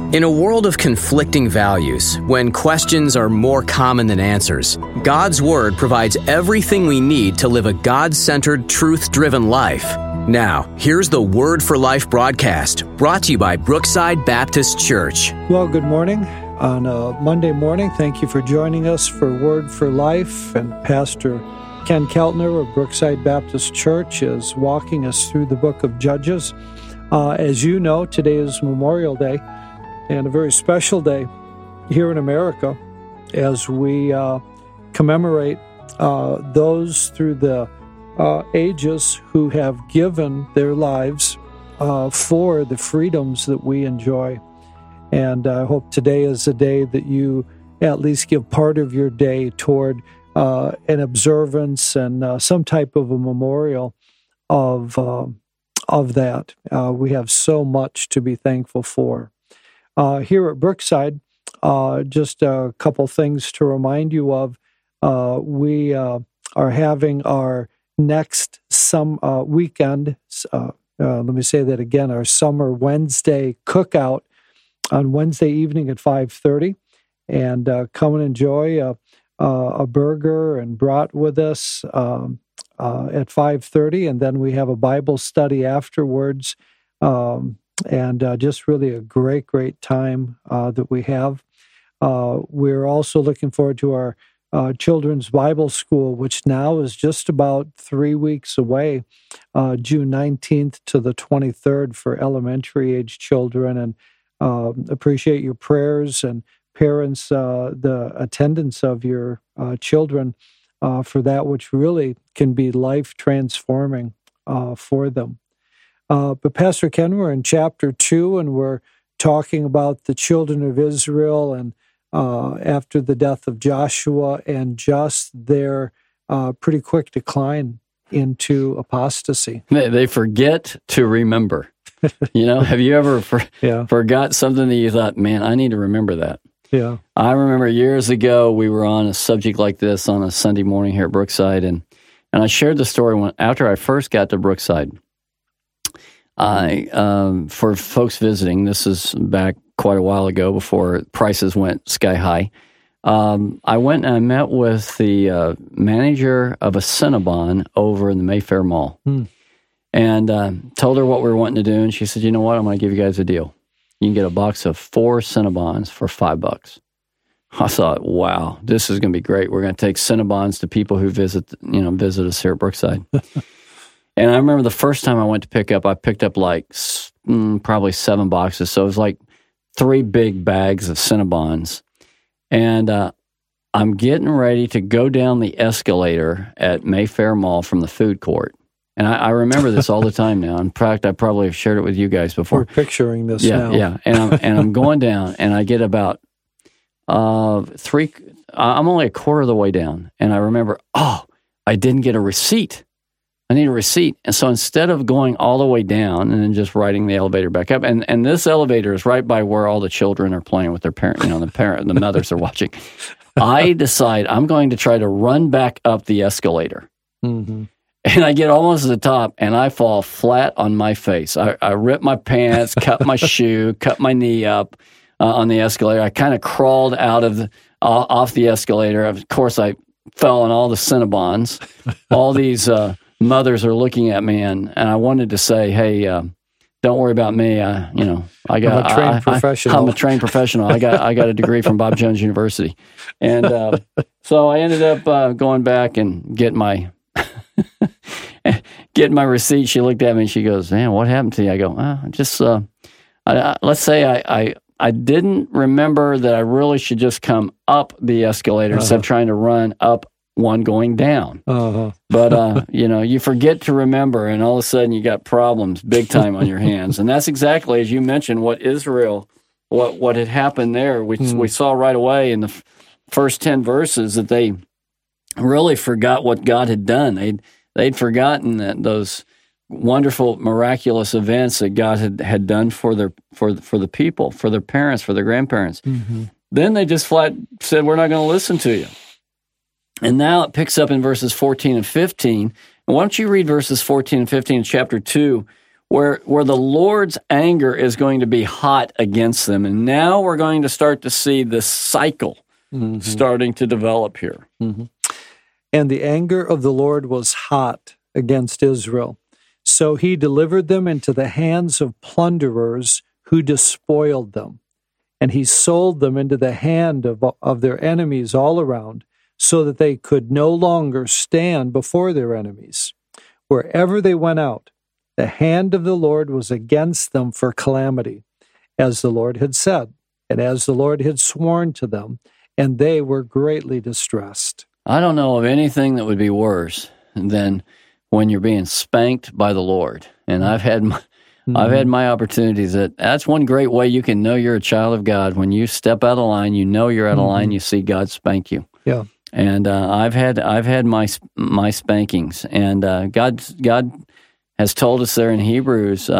In a world of conflicting values, when questions are more common than answers, God's Word provides everything we need to live a God-centered, truth-driven life. Now, here's the Word for Life broadcast, brought to you by Brookside Baptist Church. Well, good morning. On a Monday morning, thank you for joining us for Word for Life. And Pastor Ken Keltner of Brookside Baptist Church is walking us through the book of Judges. As you know, today is Memorial Day, and a very special day here in America as we commemorate those through the ages who have given their lives for the freedoms that we enjoy. And I hope today is a day that you at least give part of your day toward an observance and some type of a memorial of that. We have so much to be thankful for. Here at Brookside, just a couple things to remind you of. We are having our next weekend, let me say that again, our Summer Wednesday cookout on Wednesday evening at 5:30. And come and enjoy a burger and brat with us at 5:30. And then we have a Bible study afterwards. And just really a great time that we have. We're also looking forward to our Children's Bible School, which now is just about 3 weeks away, June 19th to the 23rd for elementary age children. And appreciate your prayers and parents, the attendance of your children for that, which really can be life transforming for them. But Pastor Ken, we're in chapter 2, and we're talking about the children of Israel and after the death of Joshua and just their pretty quick decline into apostasy. They forget to remember. Have you ever forgot something that you thought, man, I need to remember that? Yeah. I remember years ago we were on a subject like this on a Sunday morning here at Brookside, and I shared the story after I first got to Brookside. For folks visiting, this is back quite a while ago before prices went sky high. I went and I met with the manager of a Cinnabon over in the Mayfair Mall and told her what we were wanting to do. And she said, you know what, I'm going to give you guys a deal. You can get a box of 4 Cinnabons for $5. I thought, wow, this is going to be great. We're going to take Cinnabons to people who visit us here at Brookside. And I remember the first time I went to pick up, I picked up like probably 7 boxes. So it was like 3 big bags of Cinnabons. And I'm getting ready to go down the escalator at Mayfair Mall from the food court. And I remember this all the time now. In fact, I probably have shared it with you guys before. We're picturing this now. Yeah. And I'm going down, and I get about I'm only a quarter of the way down. And I remember, I didn't get a receipt. I need a receipt. And so instead of going all the way down and then just riding the elevator back up, and this elevator is right by where all the children are playing with their parent, the mothers are watching. I decide I'm going to try to run back up the escalator. Mm-hmm. And I get almost to the top, and I fall flat on my face. I rip my pants, cut my shoe, cut my knee up on the escalator. I kind of crawled out of off the escalator. Of course, I fell on all the Cinnabons. All these mothers are looking at me, and I wanted to say, hey, don't worry about me. I'm a trained professional. I'm a trained professional. I got a degree from Bob Jones University. And so I ended up going back and getting my receipt. She looked at me and she goes, man, what happened to you? I go, let's say I didn't remember that I really should just come up the escalator instead of trying to run up one going down. But, you forget to remember, and all of a sudden you got problems big time on your hands. And that's exactly, as you mentioned, what had happened there. We saw right away in the first 10 verses that they really forgot what God had done. They'd forgotten that those wonderful, miraculous events that God had done for the people, for their parents, for their grandparents. Mm-hmm. Then they just flat said, we're not going to listen to you. And now it picks up in verses 14 and 15. And why don't you read verses 14 and 15 in chapter 2, where the Lord's anger is going to be hot against them. And now we're going to start to see this cycle starting to develop here. Mm-hmm. And the anger of the Lord was hot against Israel. So he delivered them into the hands of plunderers who despoiled them. And he sold them into the hand of their enemies all around, so that they could no longer stand before their enemies. Wherever they went out, the hand of the Lord was against them for calamity, as the Lord had said, and as the Lord had sworn to them, and they were greatly distressed. I don't know of anything that would be worse than when you're being spanked by the Lord. And I've had my opportunities. That's one great way you can know you're a child of God. When you step out of line, you know you're out of line. You see God spank you. Yeah. And I've had my spankings, and God has told us there in Hebrews,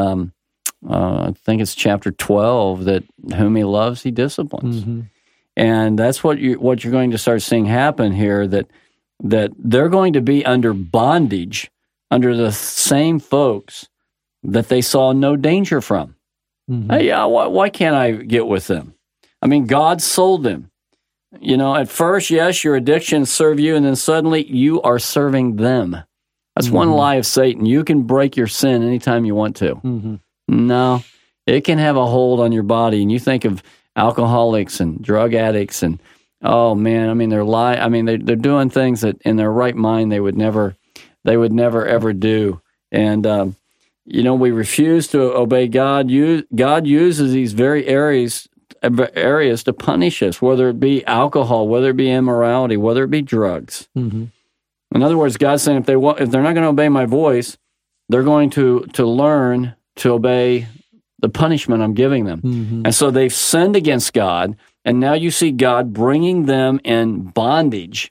I think it's chapter 12, that whom He loves, He disciplines. Mm-hmm. And that's what you're going to start seeing happen here, that they're going to be under bondage under the same folks that they saw no danger from. Mm-hmm. Hey, why can't I get with them? I mean, God sold them. At first, yes, your addictions serve you, and then suddenly you are serving them. That's one lie of Satan. You can break your sin anytime you want to. Mm-hmm. No, it can have a hold on your body. And you think of alcoholics and drug addicts, and oh man, I mean they're doing things that in their right mind they would never ever do. And we refuse to obey God. God uses these very areas to punish us, whether it be alcohol, whether it be immorality, whether it be drugs. Mm-hmm. In other words, God's saying if they're not going to obey my voice, they're going to learn to obey the punishment I'm giving them. Mm-hmm. And so they've sinned against God, and now you see God bringing them in bondage,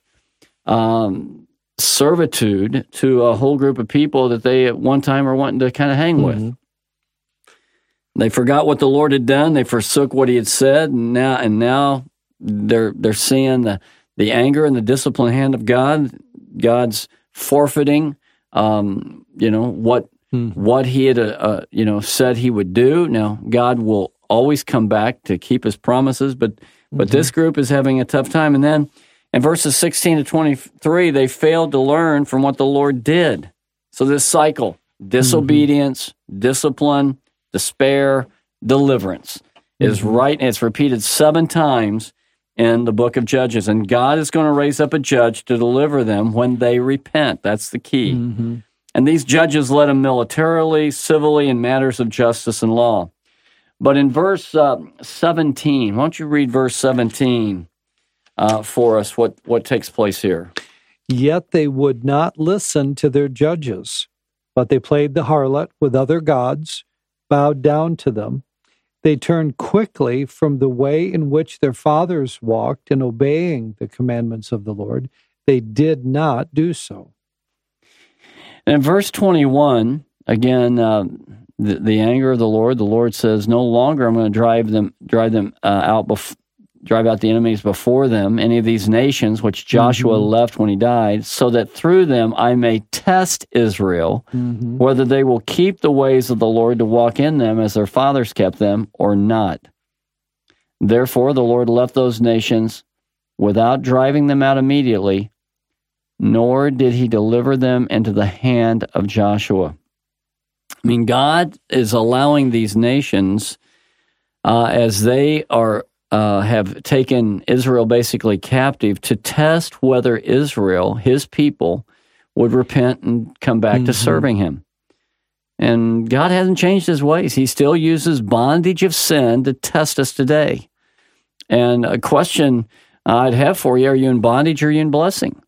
servitude to a whole group of people that they at one time were wanting to kind of hang with. They forgot what the Lord had done. They forsook what He had said, and now they're seeing the anger and the disciplined hand of God. God's forfeiting, what He had, said He would do. Now, God will always come back to keep His promises, but this group is having a tough time. And then in verses 16 to 23, they failed to learn from what the Lord did. So this cycle, disobedience, discipline, despair, deliverance, is right. And it's repeated 7 times in the book of Judges. And God is going to raise up a judge to deliver them when they repent. That's the key. Mm-hmm. And these judges led them militarily, civilly, in matters of justice and law. But in verse 17, why don't you read verse 17 for us, what takes place here? Yet they would not listen to their judges, but they played the harlot with other gods, bowed down to them. They turned quickly from the way in which their fathers walked in obeying the commandments of the Lord. They did not do so. And in verse 21, again, the anger of the Lord says, no longer I'm going to drive out the enemies before them, any of these nations which Joshua left when he died, so that through them I may test Israel, whether they will keep the ways of the Lord to walk in them as their fathers kept them or not. Therefore the Lord left those nations without driving them out immediately, nor did He deliver them into the hand of Joshua. I mean, God is allowing these nations, as they have taken Israel basically captive, to test whether Israel, His people, would repent and come back to serving Him. And God hasn't changed His ways. He still uses bondage of sin to test us today. And a question I'd have for you, are you in bondage or are you in blessing?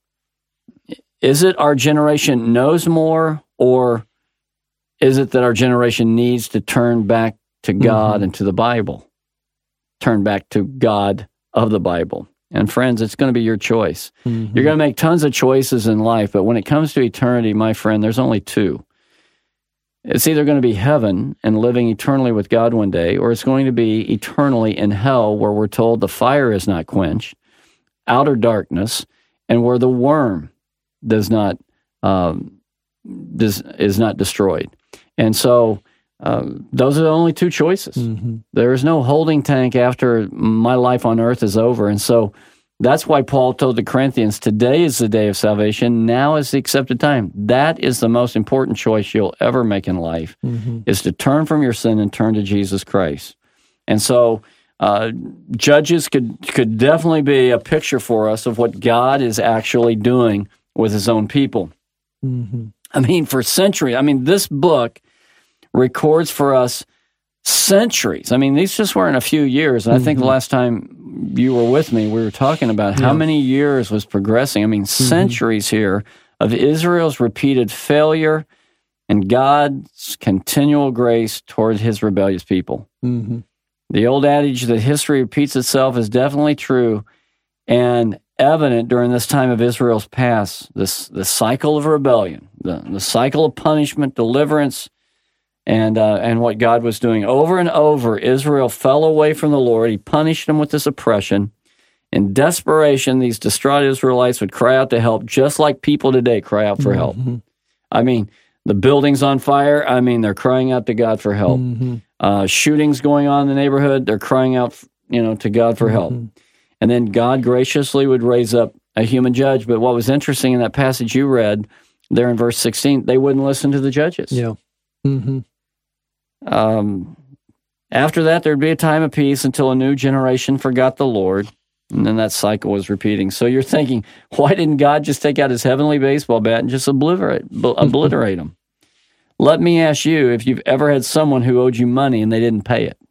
Is it our generation knows more, or is it that our generation needs to turn back to God and to the Bible? Turn back to God of the Bible. And friends, it's going to be your choice. You're going to make tons of choices in life, but when it comes to eternity, my friend, there's only 2. It's either going to be heaven and living eternally with God one day, or it's going to be eternally in hell, where we're told the fire is not quenched, outer darkness, and where the worm is not destroyed. And so those are the only two choices. Mm-hmm. There is no holding tank after my life on earth is over. And so that's why Paul told the Corinthians, today is the day of salvation. Now is the accepted time. That is the most important choice you'll ever make in life, is to turn from your sin and turn to Jesus Christ. And so Judges could definitely be a picture for us of what God is actually doing with his own people. Mm-hmm. I mean, for centuries, this book records for us centuries. I mean, these just weren't a few years. And I think the last time you were with me, we were talking about how many years was progressing. I mean, centuries here of Israel's repeated failure and God's continual grace toward his rebellious people. Mm-hmm. The old adage that history repeats itself is definitely true and evident during this time of Israel's past, the cycle of rebellion, the cycle of punishment, deliverance, and what God was doing. Over and over, Israel fell away from the Lord. He punished them with this oppression. In desperation, these distraught Israelites would cry out to help, just like people today cry out for help. I mean, the building's on fire. I mean, they're crying out to God for help. Shootings going on in the neighborhood, they're crying out, to God for help. And then God graciously would raise up a human judge. But what was interesting in that passage you read there in verse 16, they wouldn't listen to the judges. Yeah. After that, there'd be a time of peace until a new generation forgot the Lord. And then that cycle was repeating. So you're thinking, why didn't God just take out his heavenly baseball bat and just obliterate them? Let me ask you if you've ever had someone who owed you money and they didn't pay it.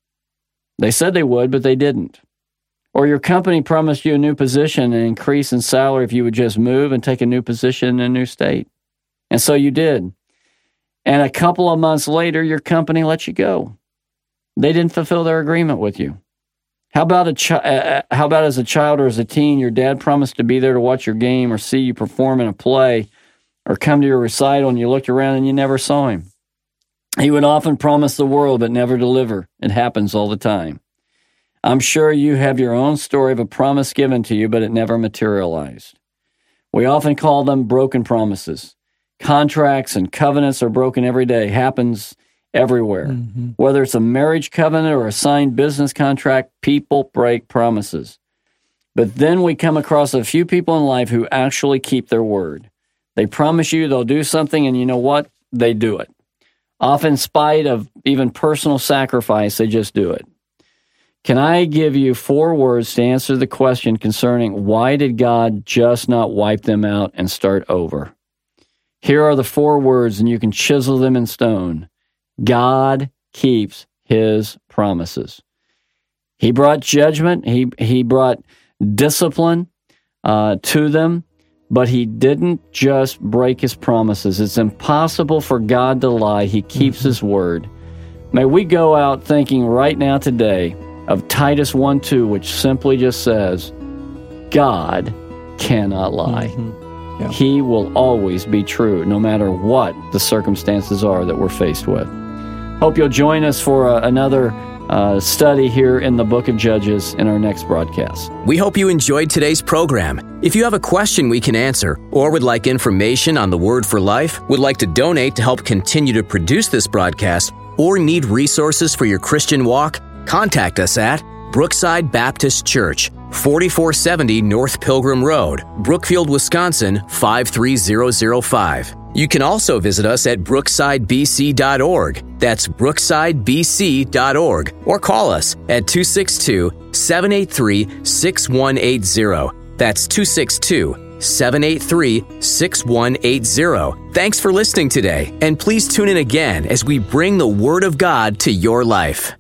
They said they would, but they didn't. Or your company promised you a new position and increase in salary if you would just move and take a new position in a new state. And so you did. And a couple of months later, your company let you go. They didn't fulfill their agreement with you. How about as a child or as a teen, your dad promised to be there to watch your game or see you perform in a play or come to your recital and you looked around and you never saw him. He would often promise the world but never deliver. It happens all the time. I'm sure you have your own story of a promise given to you, but it never materialized. We often call them broken promises. Contracts and covenants are broken every day. Happens everywhere. Whether it's a marriage covenant or a signed business contract, people break promises. But then we come across a few people in life who actually keep their word. They promise you they'll do something, and you know what? They do it. Often in spite of even personal sacrifice, they just do it. Can I give you 4 words to answer the question concerning why did God just not wipe them out and start over? Here are the 4 words, and you can chisel them in stone. God keeps his promises. He brought judgment. He brought discipline to them, but he didn't just break his promises. It's impossible for God to lie. He keeps his word. May we go out thinking right now today of Titus 1:2, which simply just says, God cannot lie. Yeah. He will always be true, no matter what the circumstances are that we're faced with. Hope you'll join us for another study here in the book of Judges in our next broadcast. We hope you enjoyed today's program. If you have a question we can answer, or would like information on the Word for Life, would like to donate to help continue to produce this broadcast, or need resources for your Christian walk, contact us at Brookside Baptist Church, 4470 North Pilgrim Road, Brookfield, Wisconsin, 53005. You can also visit us at brooksidebc.org. That's brooksidebc.org. Or call us at 262-783-6180. That's 262-783-6180. Thanks for listening today, and please tune in again as we bring the Word of God to your life.